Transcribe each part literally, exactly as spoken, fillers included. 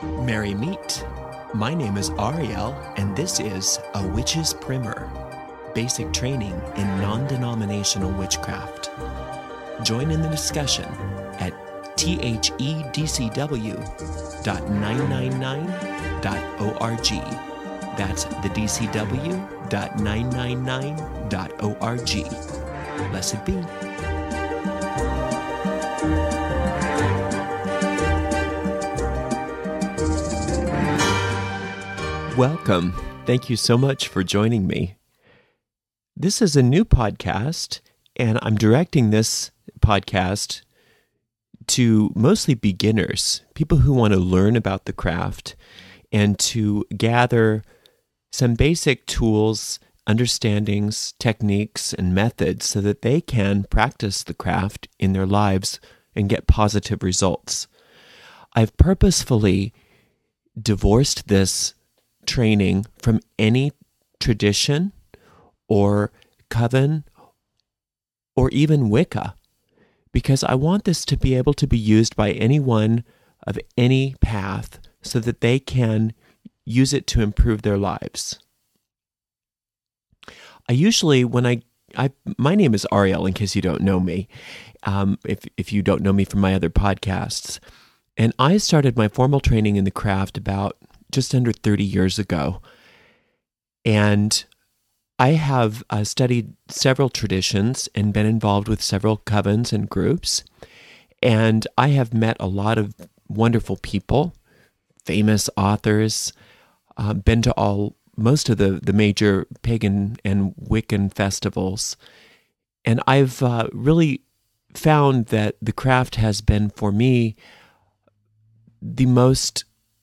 Merry meet. My name is Ariel, and this is A Witch's Primer, basic training in non-denominational witchcraft. Join in the discussion at thedcw dot nine nine nine dot org. That's the d c w dot nine nine nine dot org. Blessed be. Welcome. Thank you so much for joining me. This is a new podcast, and I'm directing this podcast to mostly beginners, people who want to learn about the craft and to gather some basic tools, understandings, techniques, and methods so that they can practice the craft in their lives and get positive results. I've purposefully divorced this training from any tradition or coven or even Wicca, because I want this to be able to be used by anyone of any path so that they can use it to improve their lives. I usually, when I, I my name is Ariel, in case you don't know me, um, if, if you don't know me from my other podcasts, and I started my formal training in the craft about just under thirty years ago. And I have uh, studied several traditions and been involved with several covens and groups. And I have met a lot of wonderful people, famous authors, uh, been to all most of the, the major pagan and Wiccan festivals. And I've uh, really found that the craft has been, for me, the most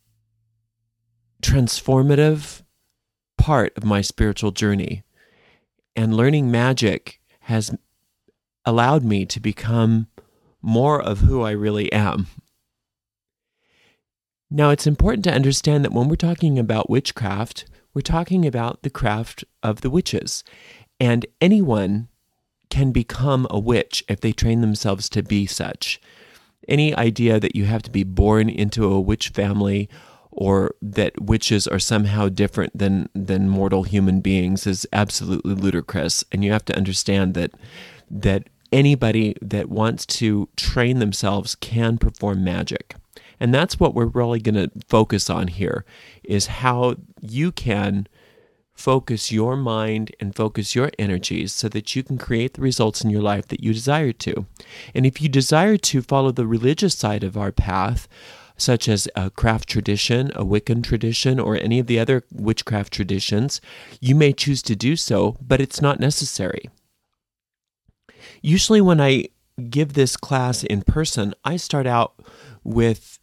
transformative part of my spiritual journey. And learning magic has allowed me to become more of who I really am. Now, it's important to understand that when we're talking about witchcraft, we're talking about the craft of the witches. And anyone can become a witch if they train themselves to be such. Any idea that you have to be born into a witch family or that witches are somehow different than, than mortal human beings is absolutely ludicrous. And you have to understand that that anybody that wants to train themselves can perform magic. And that's what we're really going to focus on here, is how you can focus your mind and focus your energies so that you can create the results in your life that you desire to. And if you desire to follow the religious side of our path, such as a craft tradition, a Wiccan tradition, or any of the other witchcraft traditions, you may choose to do so, but it's not necessary. Usually when I give this class in person, I start out with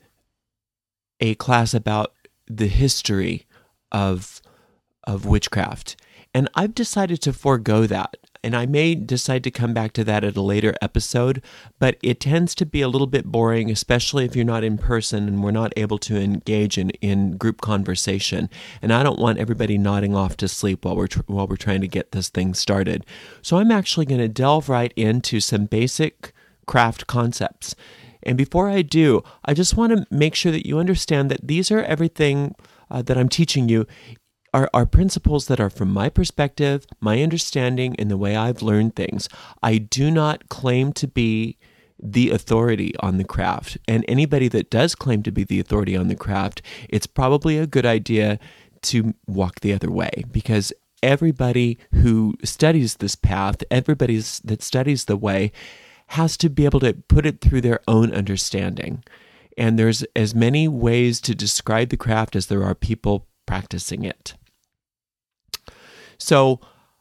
a class about the history of, of witchcraft. And I've decided to forego that. And I may decide to come back to that at a later episode, but it tends to be a little bit boring, especially if you're not in person and we're not able to engage in, in group conversation. And I don't want everybody nodding off to sleep while we're tr- while we're trying to get this thing started. So I'm actually going to delve right into some basic craft concepts. And before I do, I just want to make sure that you understand that these are everything uh, that I'm teaching you Are, are principles that are from my perspective, my understanding, and the way I've learned things. I do not claim to be the authority on the craft. And anybody that does claim to be the authority on the craft, it's probably a good idea to walk the other way, because everybody who studies this path, everybody that studies the way, has to be able to put it through their own understanding. And there's as many ways to describe the craft as there are people practicing it. So,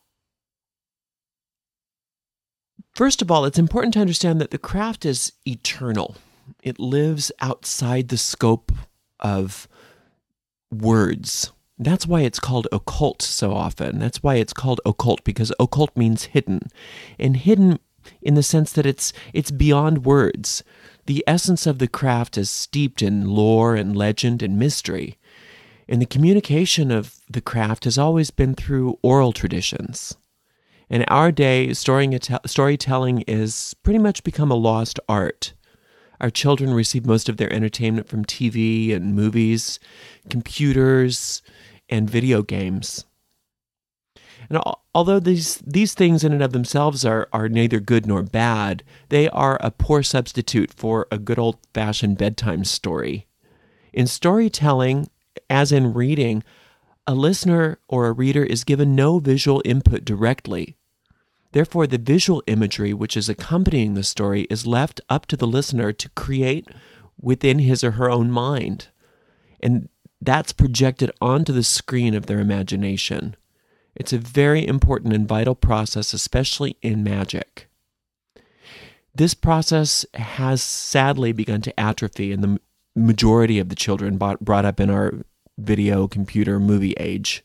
first of all, it's important to understand that the craft is eternal. It lives outside the scope of words. That's why it's called occult so often. That's why it's called occult, because occult means hidden. And hidden in the sense that it's it's beyond words. The essence of the craft is steeped in lore and legend and mystery. And the communication of the craft has always been through oral traditions. In our day, storytelling is pretty much become a lost art. Our children receive most of their entertainment from T V and movies, computers, and video games. And although these these things in and of themselves are, are neither good nor bad, they are a poor substitute for a good old-fashioned bedtime story. In storytelling, as in reading, a listener or a reader is given no visual input directly. Therefore, the visual imagery which is accompanying the story is left up to the listener to create within his or her own mind. And that's projected onto the screen of their imagination. It's a very important and vital process, especially in magic. This process has sadly begun to atrophy in the majority of the children brought up in our video, computer, movie age.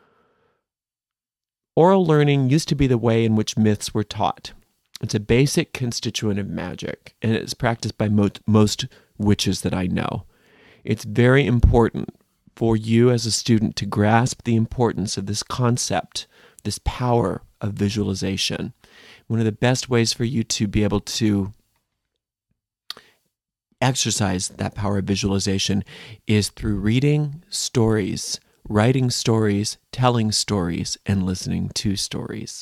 Oral learning used to be the way in which myths were taught. It's a basic constituent of magic, and it's practiced by most, most witches that I know. It's very important for you as a student to grasp the importance of this concept, this power of visualization. One of the best ways for you to be able to exercise that power of visualization is through reading stories, writing stories, telling stories, and listening to stories.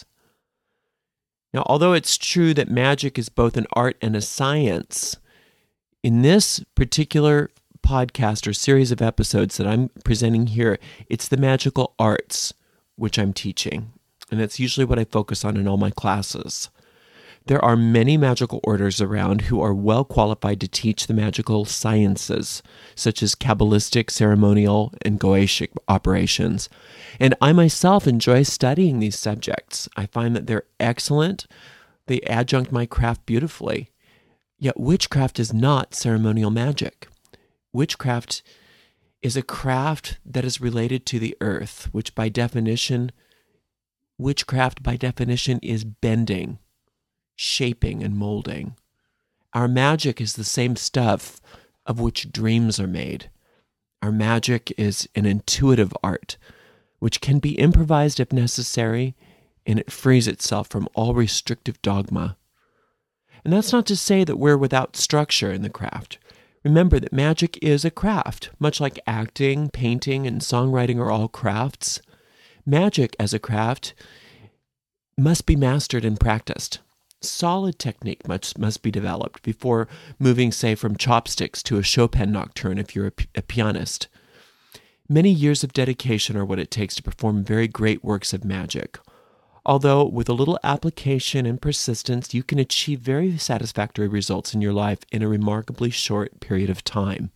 Now, although it's true that magic is both an art and a science, in this particular podcast or series of episodes that I'm presenting here, it's the magical arts which I'm teaching, and that's usually what I focus on in all my classes. There are many magical orders around who are well qualified to teach the magical sciences, such as Kabbalistic, ceremonial, and Goetic operations. And I myself enjoy studying these subjects. I find that they're excellent. They adjunct my craft beautifully. Yet witchcraft is not ceremonial magic. Witchcraft is a craft that is related to the earth, which by definition, witchcraft by definition is bending, shaping, and molding. Our magic is the same stuff of which dreams are made. Our magic is an intuitive art, which can be improvised if necessary, and it frees itself from all restrictive dogma. And that's not to say that we're without structure in the craft. Remember that magic is a craft, much like acting, painting, and songwriting are all crafts. Magic as a craft must be mastered and practiced. Solid technique must, must be developed before moving, say, from chopsticks to a Chopin nocturne if you're a, a pianist. Many years of dedication are what it takes to perform very great works of magic. Although with a little application and persistence, you can achieve very satisfactory results in your life in a remarkably short period of time.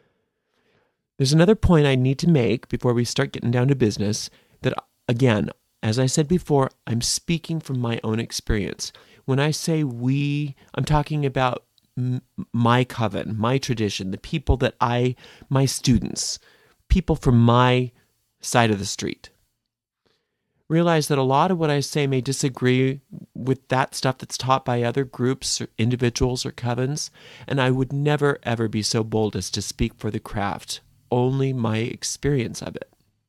There's another point I need to make before we start getting down to business that, again, as I said before, I'm speaking from my own experience. When I say we, I'm talking about m- my coven, my tradition, the people that I, my students, people from my side of the street. Realize that a lot of what I say may disagree with that stuff that's taught by other groups or individuals or covens, and I would never ever be so bold as to speak for the craft, only my experience of it.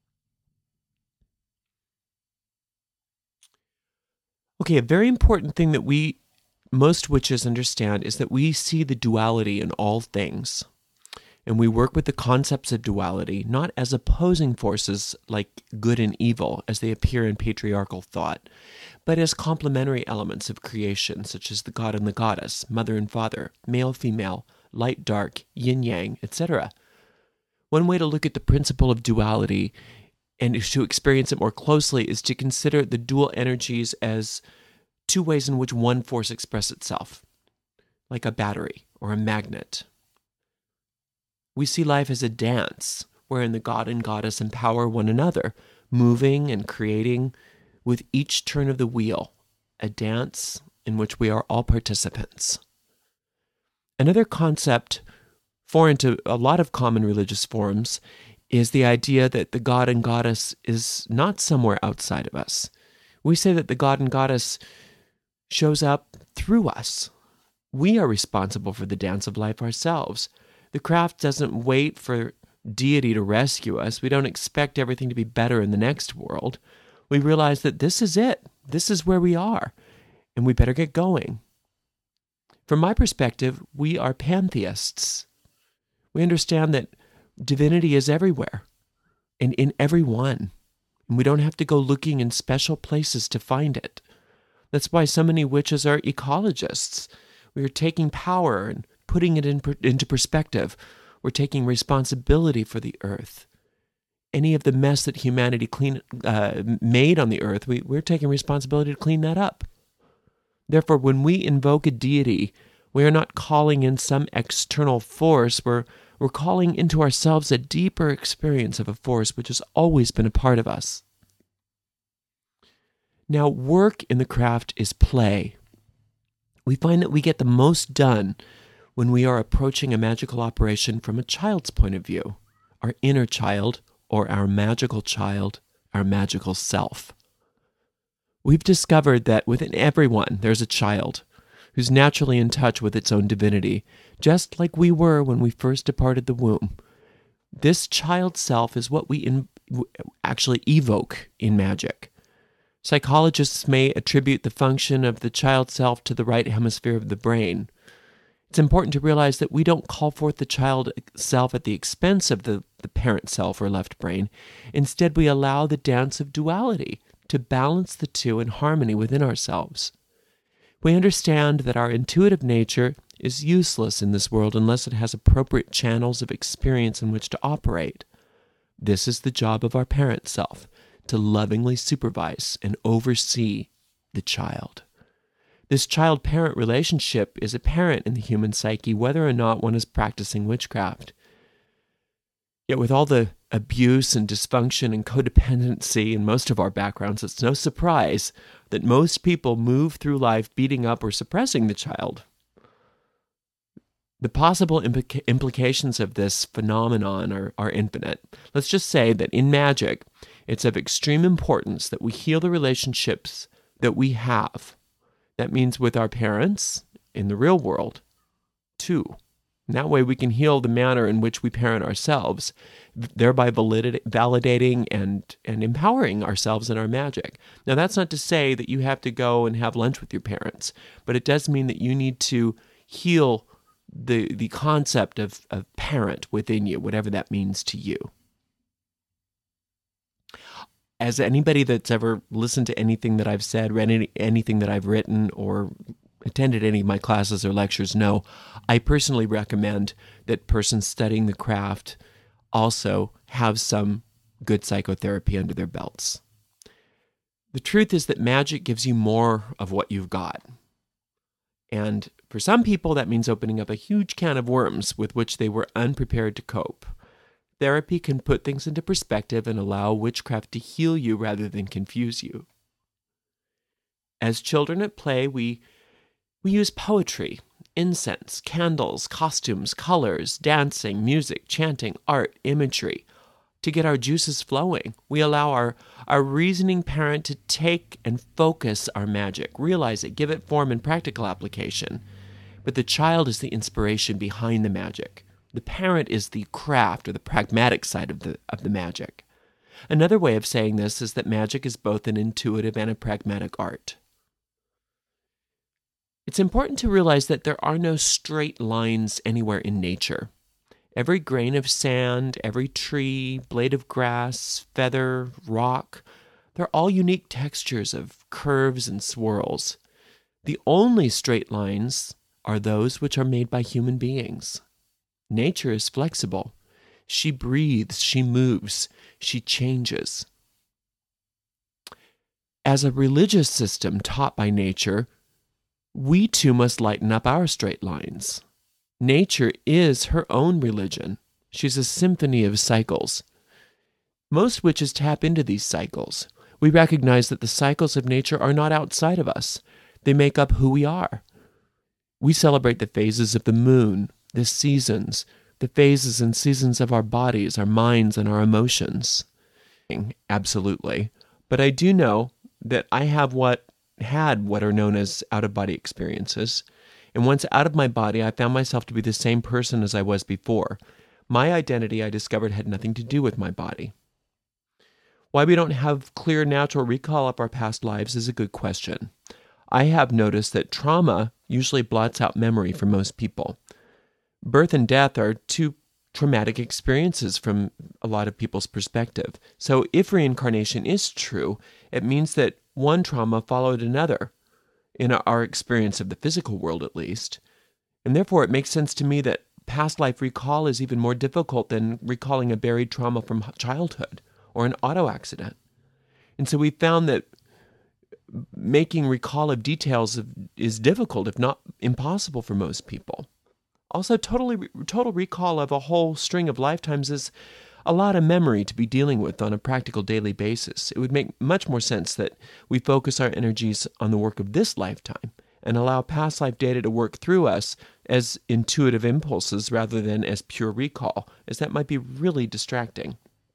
Okay, a very important thing that we, most witches understand is that we see the duality in all things. And we work with the concepts of duality, not as opposing forces like good and evil as they appear in patriarchal thought, but as complementary elements of creation, such as the god and the goddess, mother and father, male, female, light, dark, yin-yang, et cetera. One way to look at the principle of duality and to experience it more closely is to consider the dual energies as two ways in which one force expresses itself, like a battery or a magnet. We see life as a dance, wherein the god and goddess empower one another, moving and creating with each turn of the wheel, a dance in which we are all participants. Another concept foreign to a lot of common religious forms is the idea that the god and goddess is not somewhere outside of us. We say that the god and goddess shows up through us. We are responsible for the dance of life ourselves. The craft doesn't wait for deity to rescue us. We don't expect everything to be better in the next world. We realize that this is it. This is where we are, and we better get going. From my perspective, we are pantheists. We understand that divinity is everywhere and in everyone, and we don't have to go looking in special places to find it. That's why so many witches are ecologists. We are taking power and putting it in, into perspective. We're taking responsibility for the earth. Any of the mess that humanity clean, uh, made on the earth, we, we're taking responsibility to clean that up. Therefore, when we invoke a deity, we are not calling in some external force. We're, we're calling into ourselves a deeper experience of a force which has always been a part of us. Now, work in the craft is play. We find that we get the most done when we are approaching a magical operation from a child's point of view, our inner child, or our magical child, our magical self. We've discovered that within everyone there's a child who's naturally in touch with its own divinity, just like we were when we first departed the womb. This child self is what we in, actually evoke in magic. Psychologists may attribute the function of the child self to the right hemisphere of the brain. It's important to realize that we don't call forth the child self at the expense of the, the parent self or left brain. Instead, we allow the dance of duality to balance the two in harmony within ourselves. We understand that our intuitive nature is useless in this world unless it has appropriate channels of experience in which to operate. This is the job of our parent self, to lovingly supervise and oversee the child. This child-parent relationship is apparent in the human psyche whether or not one is practicing witchcraft. Yet with all the abuse and dysfunction and codependency in most of our backgrounds, it's no surprise that most people move through life beating up or suppressing the child. The possible implica- implications of this phenomenon are, are infinite. Let's just say that in magic, it's of extreme importance that we heal the relationships that we have. That means with our parents in the real world, too. And that way we can heal the manner in which we parent ourselves, thereby valid- validating and, and empowering ourselves in our magic. Now, that's not to say that you have to go and have lunch with your parents, but it does mean that you need to heal the, the concept of, of parent within you, whatever that means to you. As anybody that's ever listened to anything that I've said, read any, anything that I've written, or attended any of my classes or lectures know, I personally recommend that persons studying the craft also have some good psychotherapy under their belts. The truth is that magic gives you more of what you've got. And for some people, that means opening up a huge can of worms with which they were unprepared to cope. Therapy can put things into perspective and allow witchcraft to heal you rather than confuse you. As children at play, we we use poetry, incense, candles, costumes, colors, dancing, music, chanting, art, imagery to get our juices flowing. We allow our, our reasoning parent to take and focus our magic, realize it, give it form and practical application. But the child is the inspiration behind the magic. The parent is the craft or the pragmatic side of the of the magic. Another way of saying this is that magic is both an intuitive and a pragmatic art. It's important to realize that there are no straight lines anywhere in nature. Every grain of sand, every tree, blade of grass, feather, rock, they're all unique textures of curves and swirls. The only straight lines are those which are made by human beings. Nature is flexible. She breathes, she moves, she changes. As a religious system taught by nature, we too must lighten up our straight lines. Nature is her own religion. She's a symphony of cycles. Most witches tap into these cycles. We recognize that the cycles of nature are not outside of us. They make up who we are. We celebrate the phases of the moon, the seasons, the phases and seasons of our bodies, our minds, and our emotions. Absolutely. But I do know that I have what had what are known as out-of-body experiences. And once out of my body, I found myself to be the same person as I was before. My identity, I discovered, had nothing to do with my body. Why we don't have clear natural recall of our past lives is a good question. I have noticed that trauma usually blots out memory for most people. Birth and death are two traumatic experiences from a lot of people's perspective. So if reincarnation is true, it means that one trauma followed another, in our experience of the physical world at least. And therefore, it makes sense to me that past life recall is even more difficult than recalling a buried trauma from childhood or an auto accident. And so we found that making recall of details is difficult, if not impossible, for most people. Also, totally, total recall of a whole string of lifetimes is a lot of memory to be dealing with on a practical daily basis. It would make much more sense that we focus our energies on the work of this lifetime and allow past life data to work through us as intuitive impulses rather than as pure recall, as that might be really distracting.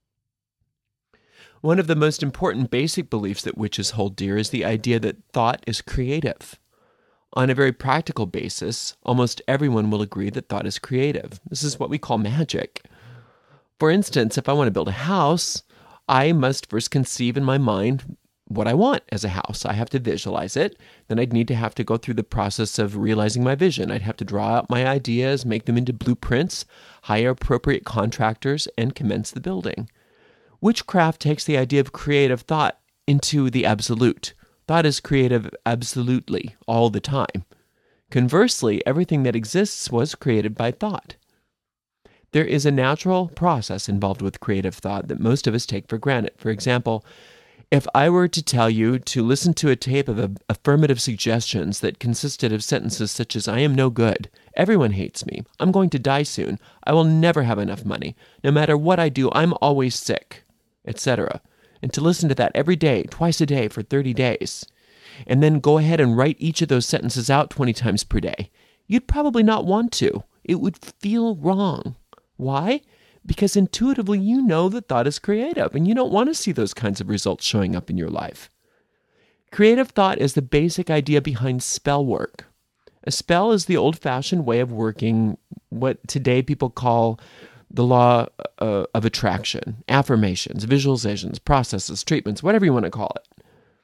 One of the most important basic beliefs that witches hold dear is the idea that thought is creative. On a very practical basis, almost everyone will agree that thought is creative. This is what we call magic. For instance, if I want to build a house, I must first conceive in my mind what I want as a house. I have to visualize it. Then I'd need to have to go through the process of realizing my vision. I'd have to draw out my ideas, make them into blueprints, hire appropriate contractors, and commence the building. Witchcraft takes the idea of creative thought into the absolute. Thought is creative absolutely, all the time. Conversely, everything that exists was created by thought. There is a natural process involved with creative thought that most of us take for granted. For example, if I were to tell you to listen to a tape of affirmative suggestions that consisted of sentences such as, "I am no good, everyone hates me, I'm going to die soon, I will never have enough money, no matter what I do, I'm always sick," et cetera, and to listen to that every day, twice a day for thirty days, and then go ahead and write each of those sentences out twenty times per day, you'd probably not want to. It would feel wrong. Why? Because intuitively you know that thought is creative, and you don't want to see those kinds of results showing up in your life. Creative thought is the basic idea behind spell work. A spell is the old-fashioned way of working what today people call the law uh, of attraction, affirmations, visualizations, processes, treatments, whatever you want to call it.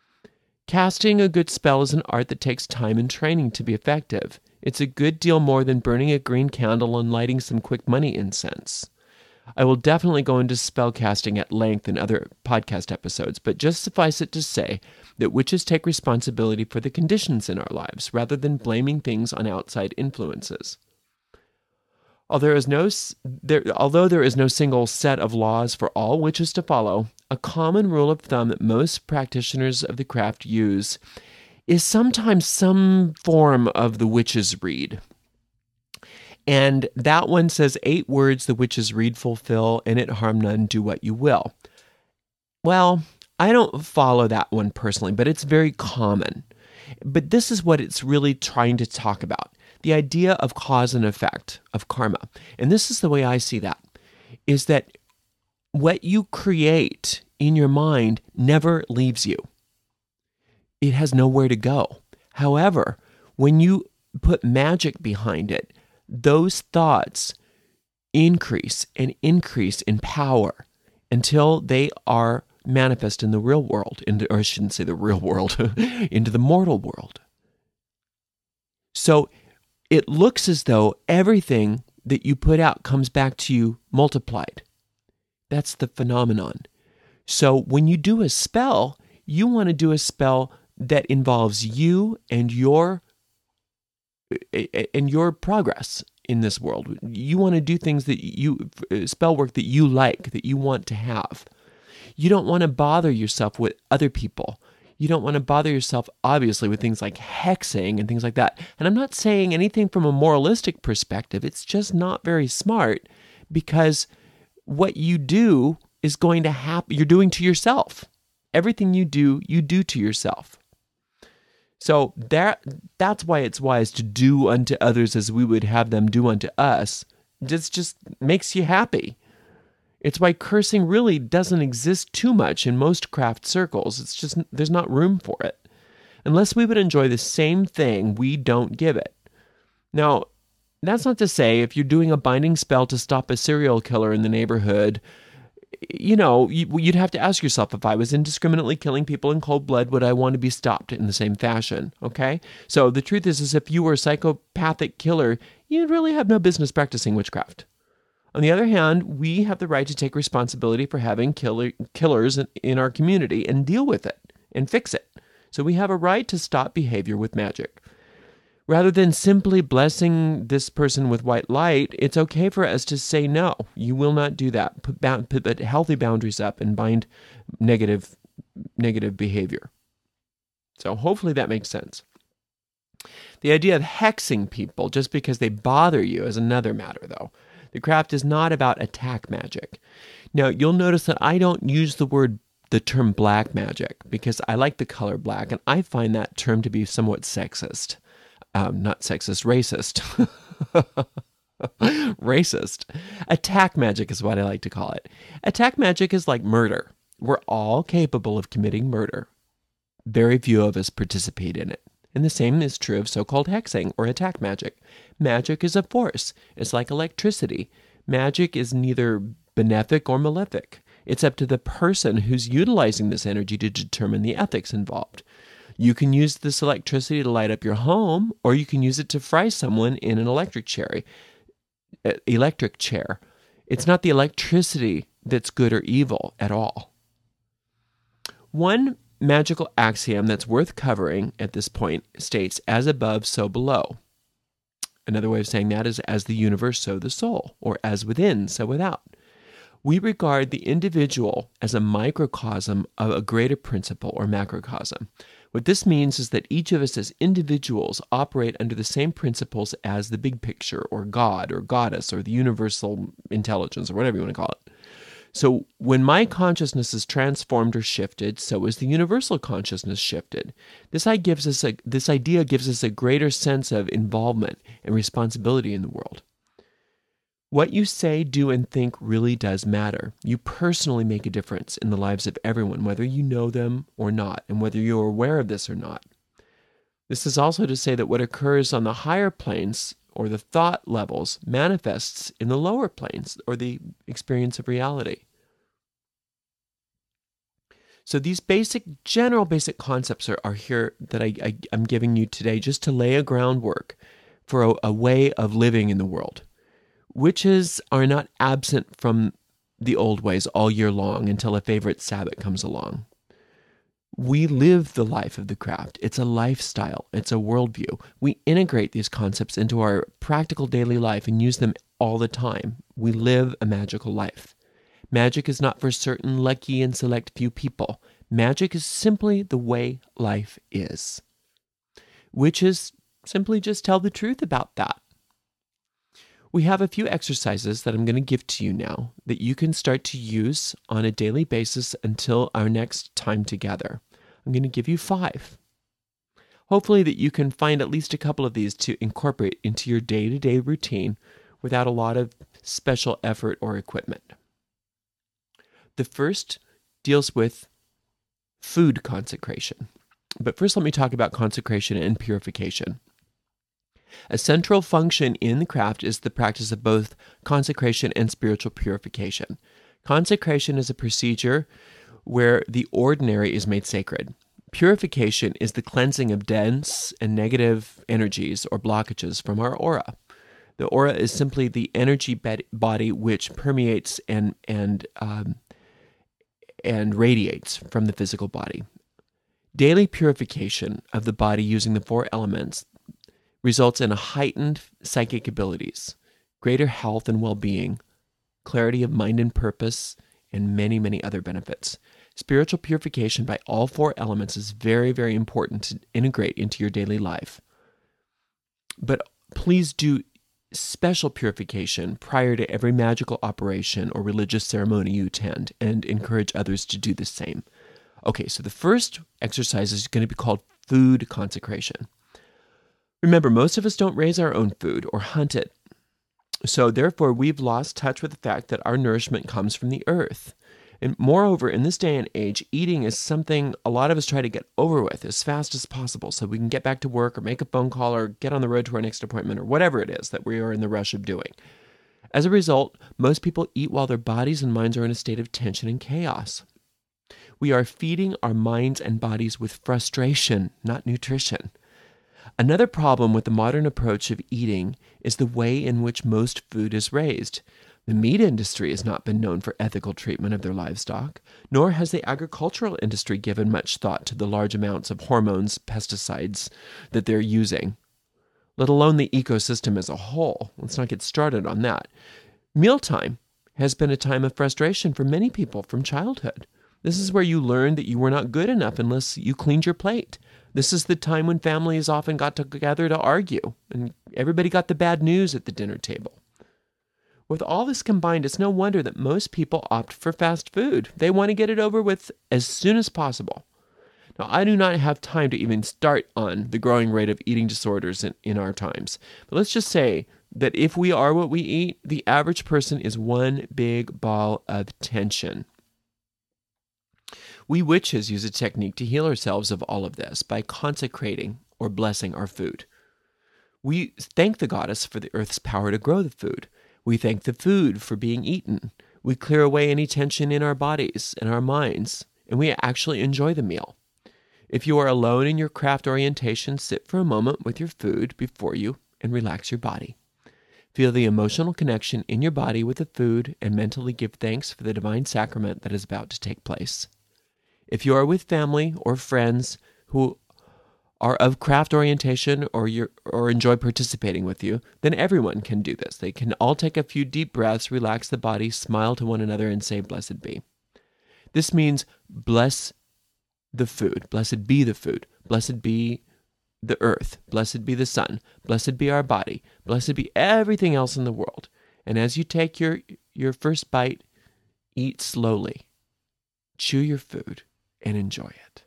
Casting a good spell is an art that takes time and training to be effective. It's a good deal more than burning a green candle and lighting some quick money incense. I will definitely go into spell casting at length in other podcast episodes, but just suffice it to say that witches take responsibility for the conditions in our lives rather than blaming things on outside influences. Although there is no, there, although there is no single set of laws for all witches to follow, a common rule of thumb that most practitioners of the craft use is sometimes some form of the witch's rede. And that one says eight words the witch's rede fulfill, and it harm none, do what you will. Well, I don't follow that one personally, but it's very common. But this is what it's really trying to talk about. The idea of cause and effect, of karma. And this is the way I see that, is that what you create in your mind never leaves you. It has nowhere to go. However, when you put magic behind it, those thoughts increase and increase in power until they are manifest in the real world, into, or I shouldn't say the real world, into the mortal world. So it looks as though everything that you put out comes back to you multiplied. That's the phenomenon. So when you do a spell, you want to do a spell that involves you and your and your progress in this world. You want to do things that you, spell work that you like, that you want to have. You don't want to bother yourself with other people. You don't want to bother yourself, obviously, with things like hexing and things like that. And I'm not saying anything from a moralistic perspective. It's just not very smart, because what you do is going to happen. You're doing to yourself. Everything you do, you do to yourself. So that that's why it's wise to do unto others as we would have them do unto us. This just makes you happy. It's why cursing really doesn't exist too much in most craft circles. It's just, there's not room for it. Unless we would enjoy the same thing, we don't give it. Now, that's not to say if you're doing a binding spell to stop a serial killer in the neighborhood, you know, you'd have to ask yourself, if I was indiscriminately killing people in cold blood, would I want to be stopped in the same fashion? Okay? So the truth is, is if you were a psychopathic killer, you'd really have no business practicing witchcraft. On the other hand, we have the right to take responsibility for having killer, killers in, in our community and deal with it and fix it. So we have a right to stop behavior with magic. Rather than simply blessing this person with white light, it's okay for us to say, no, you will not do that. Put, ba- put healthy boundaries up and bind negative, negative behavior. So hopefully that makes sense. The idea of hexing people just because they bother you is another matter, though. The craft is not about attack magic. Now, you'll notice that I don't use the word, the term black magic, because I like the color black, and I find that term to be somewhat sexist. Um, not sexist, racist. Racist. Attack magic is what I like to call it. Attack magic is like murder. We're all capable of committing murder. Very few of us participate in it. And the same is true of so-called hexing or attack magic. Magic is a force. It's like electricity. Magic is neither benefic or malefic. It's up to the person who's utilizing this energy to determine the ethics involved. You can use this electricity to light up your home, or you can use it to fry someone in an electric chair. Electric chair. It's not the electricity that's good or evil at all. One magical axiom that's worth covering at this point states, as above, so below. Another way of saying that is, as the universe, so the soul, or as within, so without. We regard the individual as a microcosm of a greater principle or macrocosm. What this means is that each of us as individuals operate under the same principles as the big picture, or God, or goddess, or the universal intelligence, or whatever you want to call it. So when my consciousness is transformed or shifted, so is the universal consciousness shifted. This idea gives us a, this idea gives us a greater sense of involvement and responsibility in the world. What you say, do, and think really does matter. You personally make a difference in the lives of everyone, whether you know them or not, and whether you're aware of this or not. This is also to say that what occurs on the higher planes, or the thought levels, manifests in the lower planes, or the experience of reality. So these basic, general basic concepts are, are here that I, I, I'm giving you today just to lay a groundwork for a, a way of living in the world. Witches are not absent from the old ways all year long until a favorite Sabbath comes along. We live the life of the craft. It's a lifestyle. It's a worldview. We integrate these concepts into our practical daily life and use them all the time. We live a magical life. Magic is not for certain lucky and select few people. Magic is simply the way life is. Witches simply just tell the truth about that. We have a few exercises that I'm going to give to you now that you can start to use on a daily basis until our next time together. I'm going to give you five. Hopefully that you can find at least a couple of these to incorporate into your day-to-day routine without a lot of special effort or equipment. The first deals with food consecration. But first let me talk about consecration and purification. A central function in the craft is the practice of both consecration and spiritual purification. Consecration is a procedure where the ordinary is made sacred. Purification is the cleansing of dense and negative energies or blockages from our aura. The aura is simply the energy body which permeates and and um, and radiates from the physical body. Daily purification of the body using the four elements results in a heightened psychic abilities, greater health and well-being, clarity of mind and purpose, and many, many other benefits. Spiritual purification by all four elements is very, very important to integrate into your daily life. But please do special purification prior to every magical operation or religious ceremony you attend, and encourage others to do the same. Okay, so the first exercise is going to be called food consecration. Remember, most of us don't raise our own food or hunt it. So therefore, we've lost touch with the fact that our nourishment comes from the earth. And moreover, in this day and age, eating is something a lot of us try to get over with as fast as possible so we can get back to work or make a phone call or get on the road to our next appointment or whatever it is that we are in the rush of doing. As a result, most people eat while their bodies and minds are in a state of tension and chaos. We are feeding our minds and bodies with frustration, not nutrition. Another problem with the modern approach of eating is the way in which most food is raised. The meat industry has not been known for ethical treatment of their livestock, nor has the agricultural industry given much thought to the large amounts of hormones, pesticides that they're using, let alone the ecosystem as a whole. Let's not get started on that. Mealtime has been a time of frustration for many people from childhood. This is where you learned that you were not good enough unless you cleaned your plate. This is the time when families often got together to argue, and everybody got the bad news at the dinner table. With all this combined, it's no wonder that most people opt for fast food. They want to get it over with as soon as possible. Now, I do not have time to even start on the growing rate of eating disorders in, in our times. But let's just say that if we are what we eat, the average person is one big ball of tension. We witches use a technique to heal ourselves of all of this by consecrating or blessing our food. We thank the goddess for the earth's power to grow the food. We thank the food for being eaten. We clear away any tension in our bodies and our minds, and we actually enjoy the meal. If you are alone in your craft orientation, sit for a moment with your food before you and relax your body. Feel the emotional connection in your body with the food and mentally give thanks for the divine sacrament that is about to take place. If you are with family or friends who are of craft orientation or you or enjoy participating with you, then everyone can do this. They can all take a few deep breaths, relax the body, smile to one another, and say, "Blessed be." This means bless the food. Blessed be the food. Blessed be the earth. Blessed be the sun. Blessed be our body. Blessed be everything else in the world. And as you take your, your first bite, eat slowly. Chew your food and enjoy it.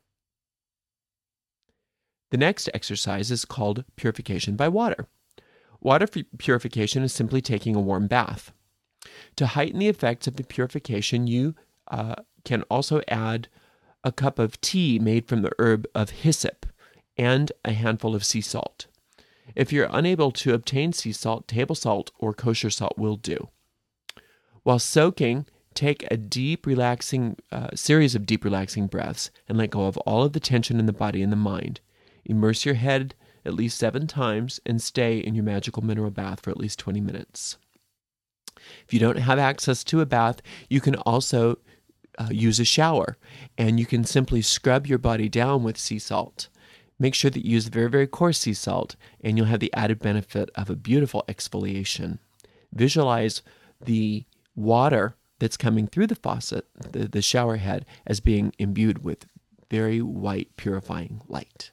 The next exercise is called purification by water. Water purification is simply taking a warm bath. To heighten the effects of the purification, you uh, can also add a cup of tea made from the herb of hyssop and a handful of sea salt. If you're unable to obtain sea salt, table salt or kosher salt will do. While soaking, take a deep, relaxing uh, series of deep, relaxing breaths and let go of all of the tension in the body and the mind. Immerse your head at least seven times and stay in your magical mineral bath for at least twenty minutes. If you don't have access to a bath, you can also uh, use a shower, and you can simply scrub your body down with sea salt. Make sure that you use very, very coarse sea salt, and you'll have the added benefit of a beautiful exfoliation. Visualize the water that's coming through the faucet, the, the shower head, as being imbued with very white, purifying light.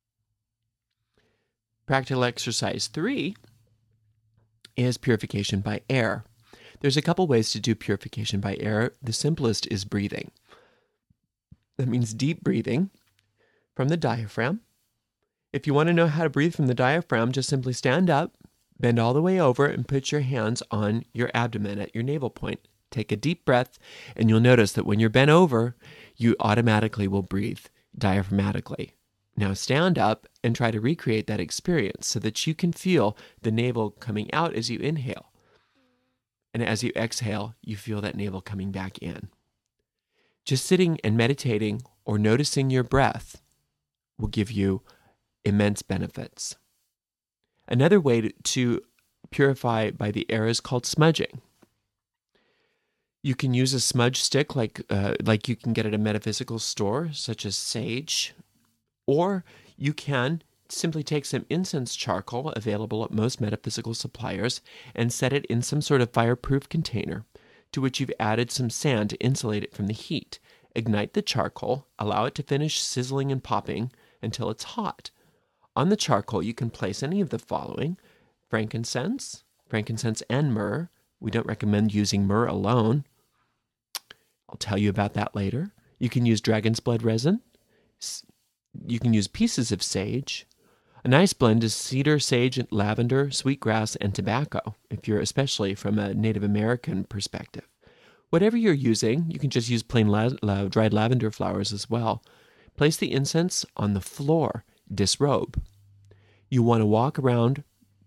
Practical exercise three is purification by air. There's a couple ways to do purification by air. The simplest is breathing. That means deep breathing from the diaphragm. If you want to know how to breathe from the diaphragm, just simply stand up, bend all the way over, and put your hands on your abdomen at your navel point. Take a deep breath, and you'll notice that when you're bent over, you automatically will breathe diaphragmatically. Now stand up and try to recreate that experience so that you can feel the navel coming out as you inhale. And as you exhale, you feel that navel coming back in. Just sitting and meditating or noticing your breath will give you immense benefits. Another way to, to purify by the air is called smudging. You can use a smudge stick like uh, like you can get at a metaphysical store, such as sage, or you can simply take some incense charcoal available at most metaphysical suppliers and set it in some sort of fireproof container to which you've added some sand to insulate it from the heat. Ignite the charcoal, allow it to finish sizzling and popping until it's hot. On the charcoal, you can place any of the following: frankincense, frankincense and myrrh. We don't recommend using myrrh alone. I'll tell you about that later. You can use dragon's blood resin. You can use pieces of sage. A nice blend is cedar, sage, lavender, sweetgrass, and tobacco, if you're especially from a Native American perspective. Whatever you're using, you can just use plain la- la- dried lavender flowers as well. Place the incense on the floor. Disrobe. You want to walk around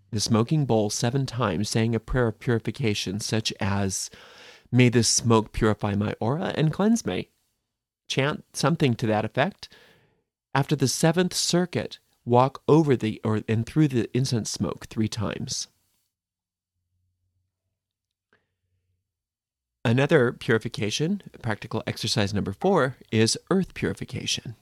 the smoking bowl seven times, saying a prayer of purification such as, "May this smoke purify my aura and cleanse me." Chant something to that effect. After the seventh circuit, walk over the or and through the incense smoke three times. Another purification, practical exercise number four, is earth purification.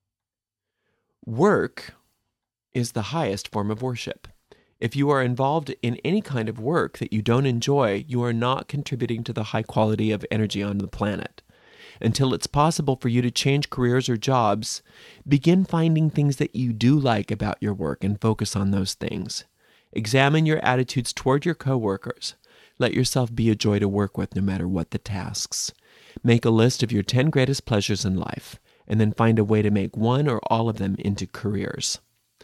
Work is the highest form of worship. If you are involved in any kind of work that you don't enjoy, you are not contributing to the high quality of energy on the planet. Until it's possible for you to change careers or jobs, begin finding things that you do like about your work and focus on those things. Examine your attitudes toward your coworkers. Let yourself be a joy to work with no matter what the tasks. Make a list of your ten greatest pleasures in life, and then find a way to make one or all of them into careers.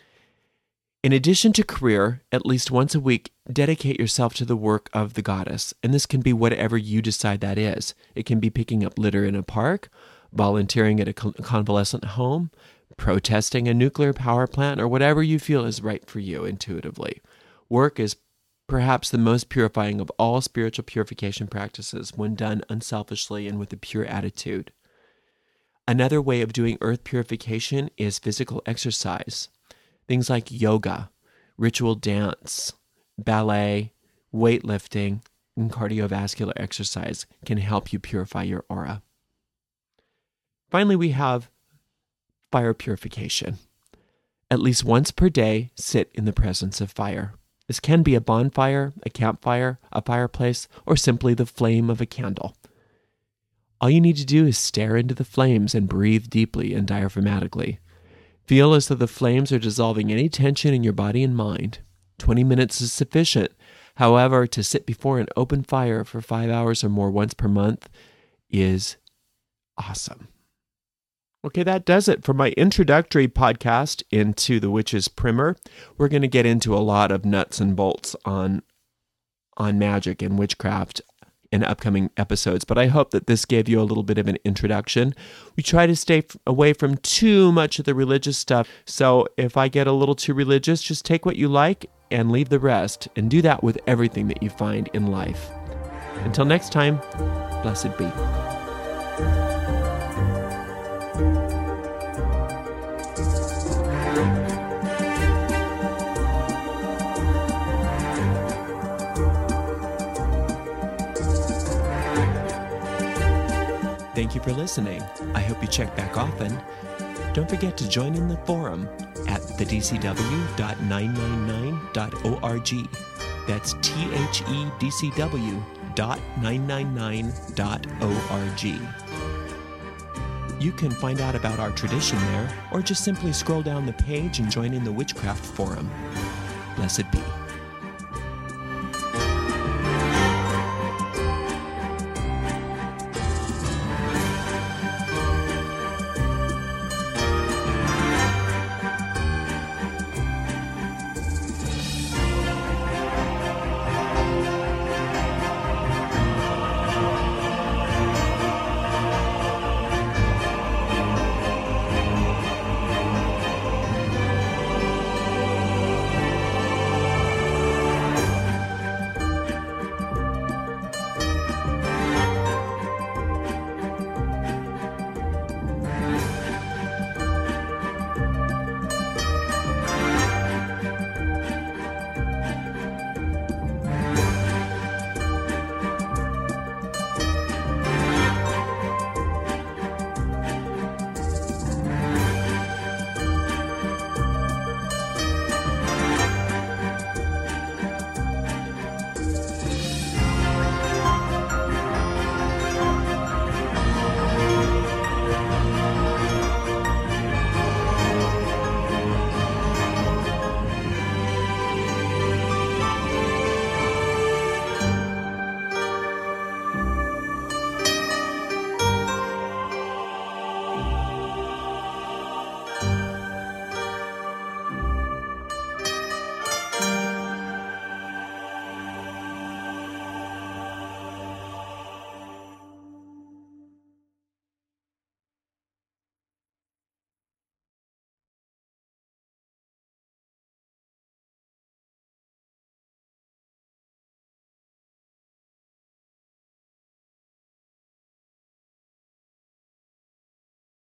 In addition to career, at least once a week, dedicate yourself to the work of the goddess, and this can be whatever you decide that is. It can be picking up litter in a park, volunteering at a convalescent home, protesting a nuclear power plant, or whatever you feel is right for you intuitively. Work is perhaps the most purifying of all spiritual purification practices when done unselfishly and with a pure attitude. Another way of doing earth purification is physical exercise. Things like yoga, ritual dance, ballet, weightlifting, and cardiovascular exercise can help you purify your aura. Finally, we have fire purification. At least once per day, sit in the presence of fire. This can be a bonfire, a campfire, a fireplace, or simply the flame of a candle. All you need to do is stare into the flames and breathe deeply and diaphragmatically. Feel as though the flames are dissolving any tension in your body and mind. twenty minutes is sufficient. However, to sit before an open fire for five hours or more once per month is awesome. Okay, that does it for my introductory podcast into the Witch's Primer. We're going to get into a lot of nuts and bolts on, on magic and witchcraft in upcoming episodes, but I hope that this gave you a little bit of an introduction. We try to stay f- away from too much of the religious stuff, so if I get a little too religious, just take what you like and leave the rest, and do that with everything that you find in life. Until next time, blessed be. Thank you for listening. I hope you check back often. Don't forget to join in the forum at the d c w dot nine nine nine dot org. That's T H E D C W dot nine nine nine dot org. You can find out about our tradition there, or just simply scroll down the page and join in the Witchcraft Forum. Blessed be.